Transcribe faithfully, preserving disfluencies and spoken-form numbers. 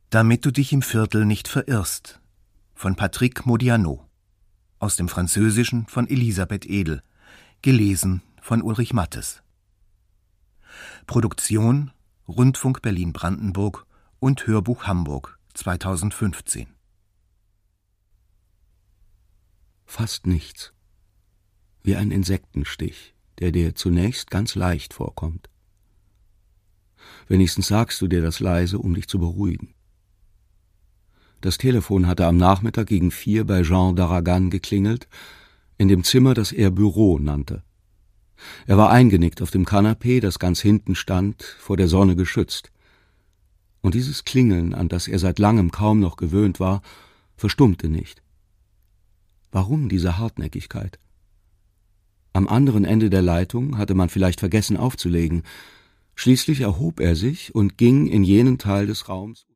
Damit du dich im Viertel nicht verirrst von Patrick Modiano, aus dem Französischen von Elisabeth Edel, gelesen von Ulrich Mattes. Produktion Rundfunk Berlin-Brandenburg und Hörbuch Hamburg zweitausendfünfzehn. Fast nichts. Wie ein Insektenstich, der dir zunächst ganz leicht vorkommt. Wenigstens sagst du dir das leise, um dich zu beruhigen. Das Telefon hatte am Nachmittag gegen vier bei Jean d'Arragan geklingelt, in dem Zimmer, das er Büro nannte. Er war eingenickt auf dem Kanapee, das ganz hinten stand, vor der Sonne geschützt. Und dieses Klingeln, an das er seit langem kaum noch gewöhnt war, verstummte nicht. Warum diese Hartnäckigkeit? Am anderen Ende der Leitung hatte man vielleicht vergessen aufzulegen. Schließlich erhob er sich und ging in jenen Teil des Raums,